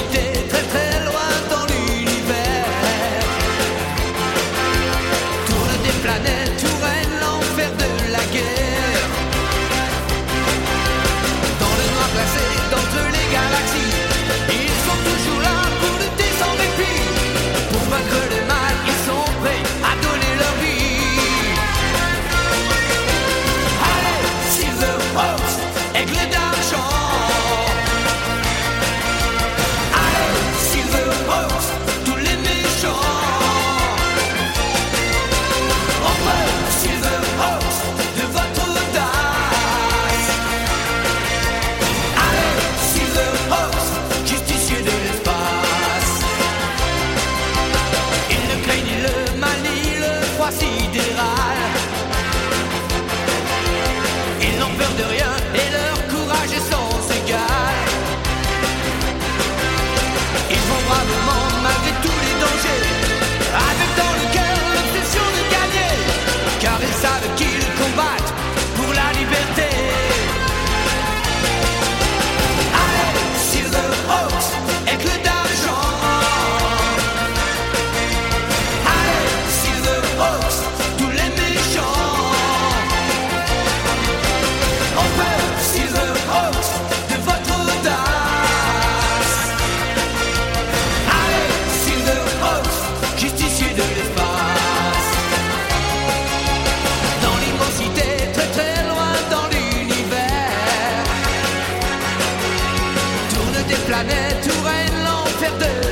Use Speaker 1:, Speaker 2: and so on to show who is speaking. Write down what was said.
Speaker 1: l'immensité, très très loin dans l'univers. Tournent des planètes, tout règne l'enfer de la guerre. Dans le noir glacé, d'entre les galaxies, ils sont toujours là pour lutter sans répit. Pour vaincre le mal, ils sont prêts à donner leur vie. Allez, Silverhawks, aigle d'argent. Allez, Silverhawks, tous les méchants. Empereur Silverhawks, de votre audace. Allez, Silverhawks, justicier de l'espace. Ils ne craignent ni le mal ni le froid sidéral. Ils n'ont peur de rien et leur courage est sans égal. Ils vont bravement malgré tous les dangers, avec dans le cœur l'obsession de gagner, car ils savent qu'ils combattent pour la liberté. Allez, Silverhawks, aigle d'argent. Allez, Silverhawks, tous les méchants. Empereur Silverhawks, de votre audace. Allez, Silverhawks, justicier de l'espace. Dans l'immensité, très très loin dans l'univers, tournent des planètes où règne l'enfer de